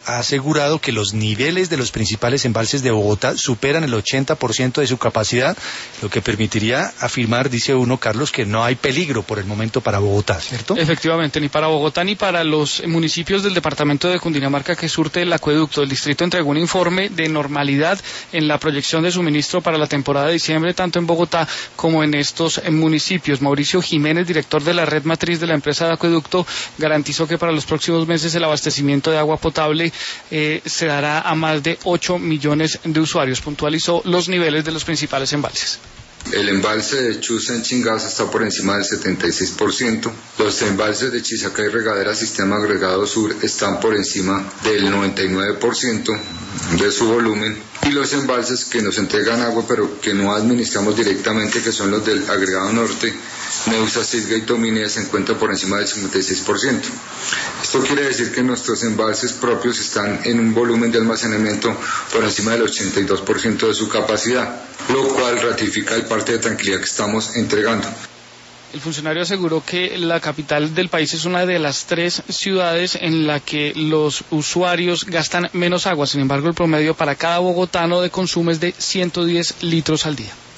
ha asegurado que los niveles de los principales embalses de Bogotá superan el 80% de su capacidad, lo que permitiría afirmar, dice uno, Carlos, que no hay peligro por el momento para Bogotá, ¿cierto? Efectivamente, ni para Bogotá ni para los municipios del departamento de Cundinamarca que surte el acueducto. El distrito entregó un informe de normalidad en la proyección de suministro para la temporada de diciembre, tanto en Bogotá como en estos municipios. Mauricio Jiménez, director de la red matriz de la empresa de acueducto, garantizó que para los próximos meses el abastecimiento de agua potable se dará a más de 8 millones de usuarios. Puntualizó los niveles de los principales embalses. El embalse de Chuza en Chingaza está por encima del 76%. Los embalses de Chisaca y Regadera Sistema Agregado Sur están por encima del 99% de su volumen. Y los embalses que nos entregan agua pero que no administramos directamente, que son los del Agregado Norte, Neusa, Silga y Tomine, se encuentran por encima del 56%. Esto quiere decir que nuestros embalses propios están en un volumen de almacenamiento por encima del 82% de su capacidad, lo cual ratifica el parte de tranquilidad que estamos entregando. El funcionario aseguró que la capital del país es una de las 3 ciudades en la que los usuarios gastan menos agua. Sin embargo, el promedio para cada bogotano de consumo es de 110 litros al día.